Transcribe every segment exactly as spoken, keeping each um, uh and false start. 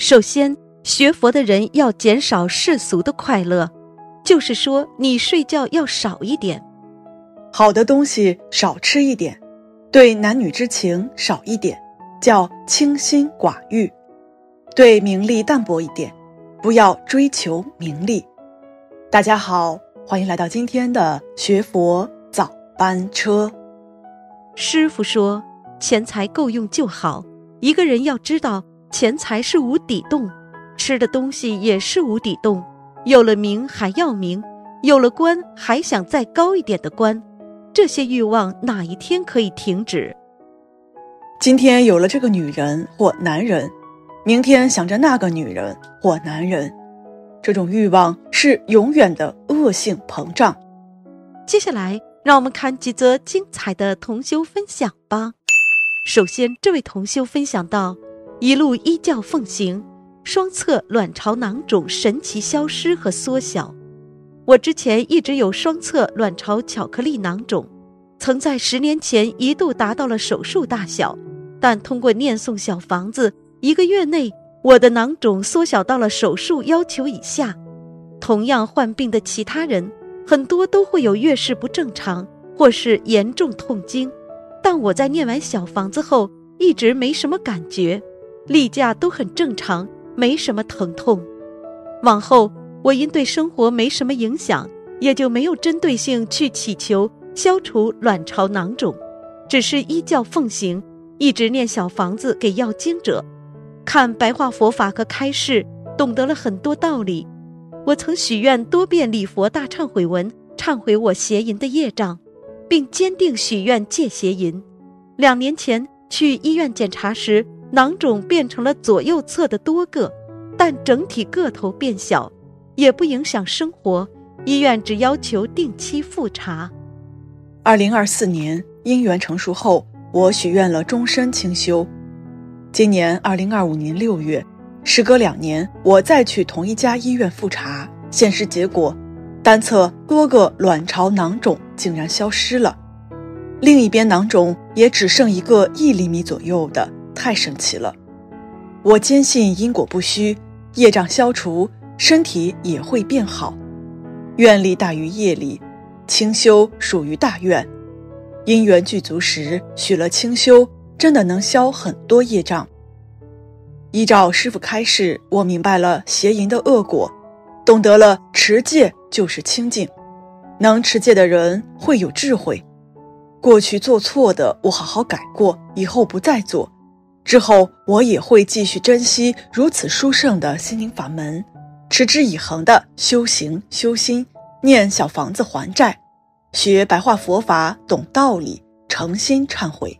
首先，学佛的人要减少世俗的快乐，就是说你睡觉要少一点， 好的东西少吃一点，对男女之情少一点，叫清心寡欲，对名利淡薄一点，不要追求名利。大家好，欢迎来到今天的学佛早班车。 师父说，钱财够用就好，一个人要知道钱财是无底洞，吃的东西也是无底洞，有了名还要名，有了官还想再高一点的官，这些欲望哪一天可以停止？ 今天有了这个女人或男人，明天想着那个女人或男人，这种欲望是永远的恶性膨胀。 接下来让我们看几则精彩的同修分享吧。首先，这位同修分享到，一路依教奉行，双侧卵巢囊肿神奇消失和缩小。我之前一直有双侧卵巢巧克力囊肿，曾在十年前一度达到了手术大小，但通过念诵小房子，一个月内我的囊肿缩小到了手术要求以下。同样患病的其他人，很多都会有月事不正常或是严重痛经，但我在念完小房子后一直没什么感觉，例假都很正常，没什么疼痛。往后我因对生活没什么影响，也就没有针对性去祈求消除卵巢囊肿，只是依教奉行，一直念小房子给要经者，看白话佛法和开示，懂得了很多道理。我曾许愿多遍礼佛大忏悔文，忏悔我邪淫的业障，并坚定许愿戒邪淫。两年前去医院检查时，囊肿变成了左右侧的多个，但整体个头变小，也不影响生活，医院只要求定期复查。 二零二四年因缘成熟后，我许愿了终身清修。今年二零二五年六月，时隔两年，我再去同一家医院复查，显示结果，单侧多个卵巢囊肿竟然消失了，另一边囊肿也只剩一个一厘米左右的，太神奇了。我坚信因果不虚，业障消除，身体也会变好。愿力大于业力，清修属于大愿。因缘具足时许了清修，真的能消很多业障。依照师父开示，我明白了邪淫的恶果，懂得了持戒就是清净。能持戒的人会有智慧，过去做错的我好好改过，以后不再做。之后我也会继续珍惜如此殊胜的心灵法门，持之以恒的修行修心，念小房子还债，学白话佛法，懂道理，诚心忏悔。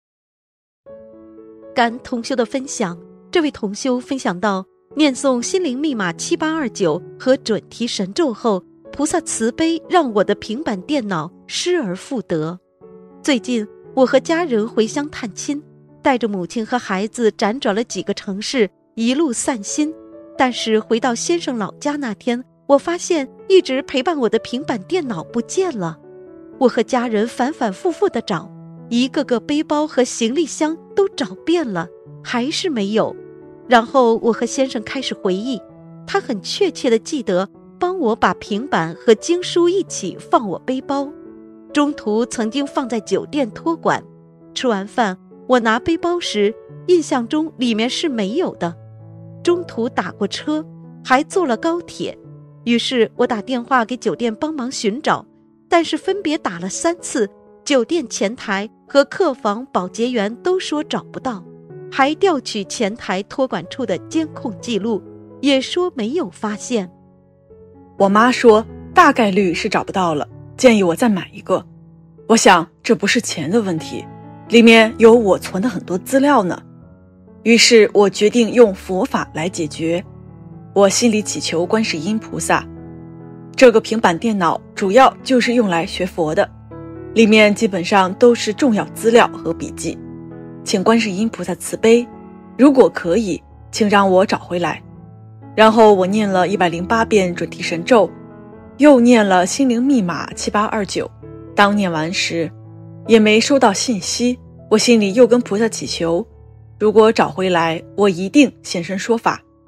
感同修的分享，这位同修分享到，念诵心灵密码七八二九和准提神咒后，菩萨慈悲让我的平板电脑失而复得。最近我和家人回乡探亲，带着母亲和孩子辗转了几个城市，一路散心。但是回到先生老家那天，我发现一直陪伴我的平板电脑不见了。我和家人反反复复地找，一个个背包和行李箱都找遍了，还是没有。然后我和先生开始回忆，他很确切地记得帮我把平板和经书一起放我背包，中途曾经放在酒店托管。吃完饭我拿背包时，印象中里面是没有的。中途打过车，还坐了高铁，于是我打电话给酒店帮忙寻找，但是分别打了三次，酒店前台和客房保洁员都说找不到，还调取前台托管处的监控记录，也说没有发现。 我妈说大概率是找不到了，建议我再买一个。我想这不是钱的问题，里面有我存的很多资料呢。于是我决定用佛法来解决。我心里祈求观世音菩萨，这个平板电脑主要就是用来学佛的，里面基本上都是重要资料和笔记，请观世音菩萨慈悲，如果可以，请让我找回来。然后我念了一百零八遍准提神咒，又念了心灵密码七八二九。当念完时，也没收到信息，我心里又跟菩萨祈求，如果找回来，我一定现身说法，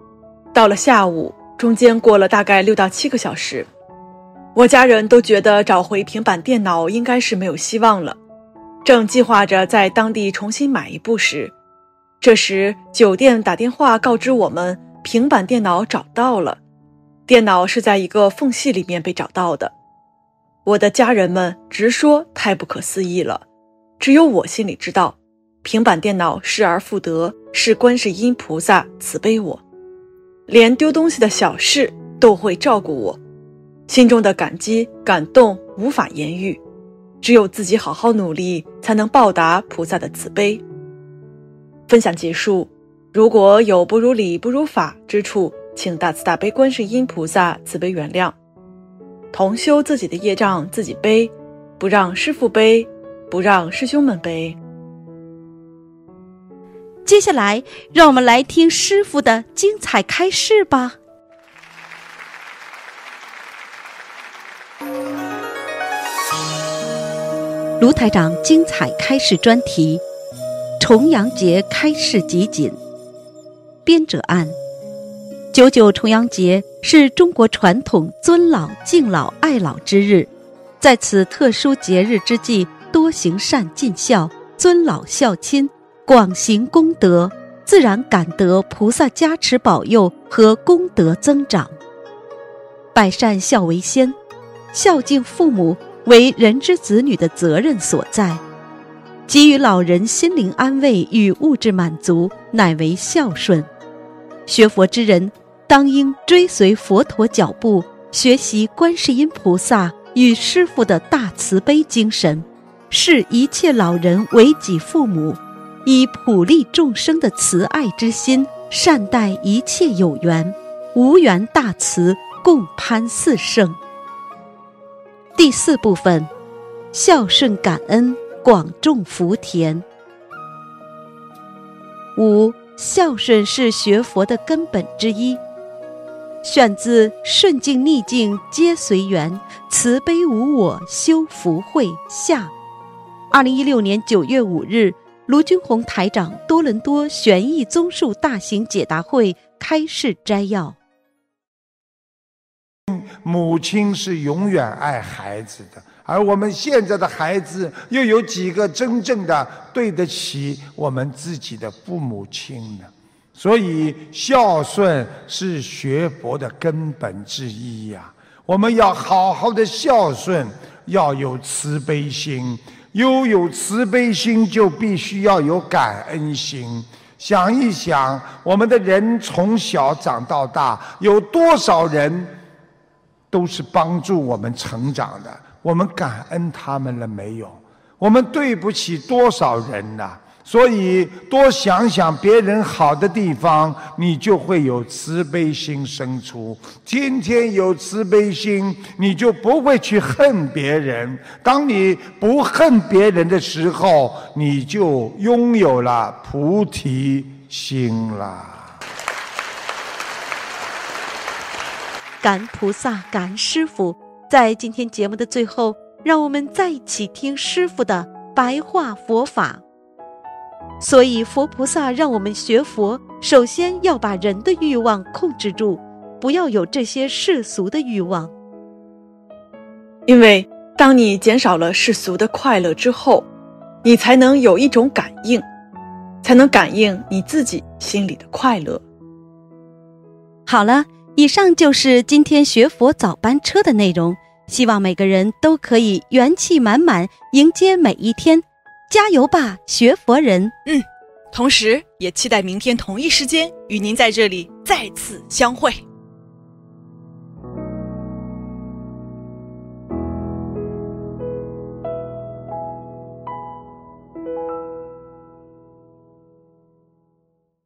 到了下午，中间过了大概六到七个小时，我家人都觉得找回平板电脑应该是没有希望了，正计划着在当地重新买一部时，这时酒店打电话告知我们平板电脑找到了，电脑是在一个缝隙里面被找到的。我的家人们直说太不可思议了，只有我心里知道，平板电脑失而复得，是观世音菩萨慈悲我，连丢东西的小事都会照顾我，心中的感激感动无法言喻，只有自己好好努力才能报答菩萨的慈悲。分享结束，如果有不如理不如法之处，请大慈大悲观世音菩萨慈悲原谅。同修自己的业障自己背，不让师父背，不让师兄们背。 接下来让我们来听师父的精彩开示吧。卢台长精彩开示专题，重阳节开示集锦。编者按：九九重阳节是中国传统尊老敬老爱老之日，在此特殊节日之际，多行善尽孝，尊老孝亲，广行功德，自然感得菩萨加持保佑和功德增长。百善孝为先，孝敬父母为人之子女的责任所在，给予老人心灵安慰与物质满足，乃为孝顺。学佛之人当应追随佛陀脚步，学习观世音菩萨与师父的大慈悲精神，视一切老人为己父母，以普利众生的慈爱之心，善待一切有缘，无缘大慈，共攀四圣。第四部分，孝顺感恩，广种福田。五，孝顺是学佛的根本之一。选自《顺境逆境皆随缘，慈悲无我修福慧》下。二零一六年九月五日，卢军宏台长多伦多玄义综述大型解答会开示摘要。 母亲是永远爱孩子的，而我们现在的孩子又有几个真正的对得起我们自己的父母亲呢？所以孝顺是学佛的根本之一呀、啊。我们要好好的孝顺，要有慈悲心，又有慈悲心就必须要有感恩心。想一想，我们的人从小长到大，有多少人都是帮助我们成长的，我们感恩他们了没有？我们对不起多少人呐、啊？所以多想想别人好的地方，你就会有慈悲心生出。天天有慈悲心，你就不会去恨别人。当你不恨别人的时候，你就拥有了菩提心了。 感恩菩萨，感恩师父。在今天节目的最后，让我们再一起听师父的白话佛法。所以佛菩萨让我们学佛，首先要把人的欲望控制住，不要有这些世俗的欲望。 因为当你减少了世俗的快乐之后，你才能有一种感应，才能感应你自己心里的快乐。 好了，以上就是今天学佛早班车的内容，希望每个人都可以元气满满迎接每一天。加油吧，学佛人！ 嗯，同时也期待明天同一时间与您在这里再次相会。